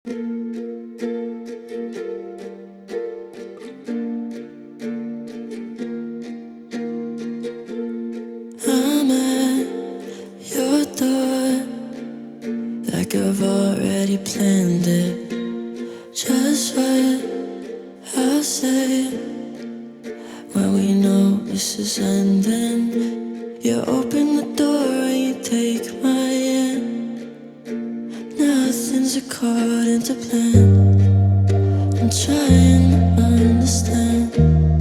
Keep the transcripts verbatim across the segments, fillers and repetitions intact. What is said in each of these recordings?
I'm at your door, like I've already planned it. Just what I'll say when we know this is ending. You open the door and you take my hand. Nothing's according to plan. I'm trying to understand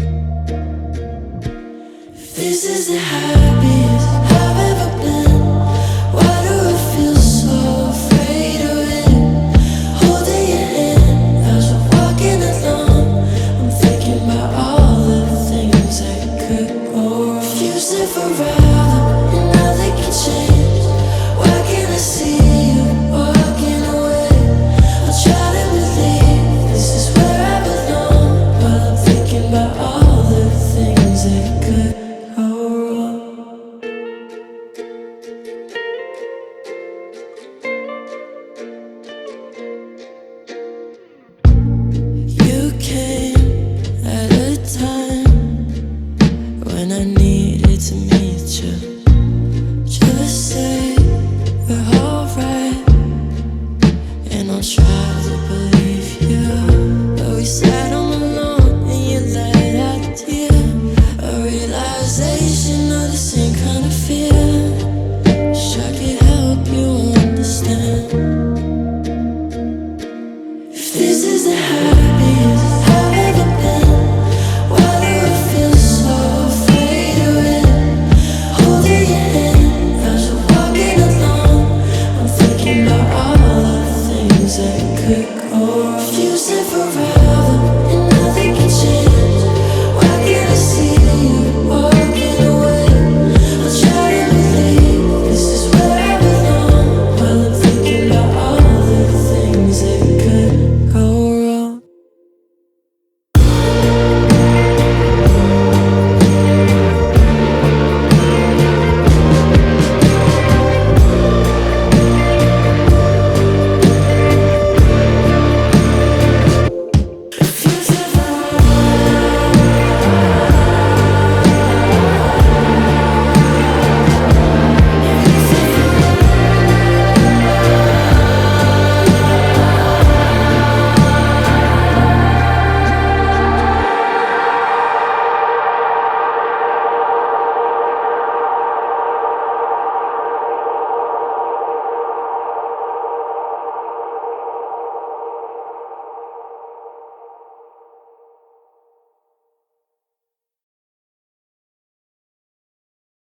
if this is the happiest I've ever been. Why do I feel so afraid of it? Holding your hand as we're walking along, I'm thinking about all the things that could go wrong. If you said forever and nothing can change, why can't I see you walking away? I'll try to believe this is where I belong, while I'm thinking about all the things that could go wrong. You came at a time when I needed to meet you. Just say we're alright, and I'll try to believe you. But we sat on alone and you let out a tear, a realization of the same kind of fear. Wish I could help you understand. If this is the happiest I've ever been, why do I feel so afraid of it? Holding your hand as we're walking along, I'm thinking about all the things that could go wrong. If you said forever